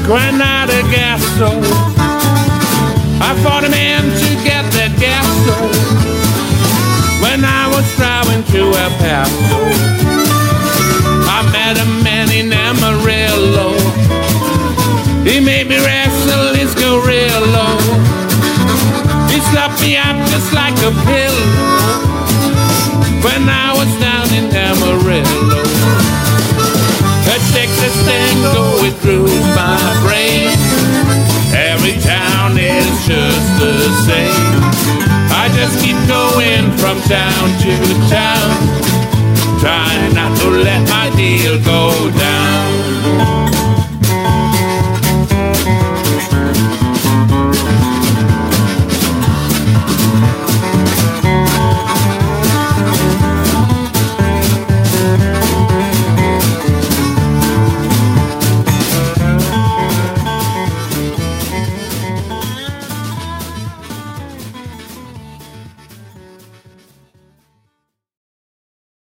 ran out of gas, so I fought a man to get that gas, so when I was driving to El Paso, I met a man in Amarillo. He made me wrestle his gorilla. He slapped me up just like a pillow when I was down in Amarillo. The Texas thing going through my brain. Every town is just the same. I just keep going from town to town.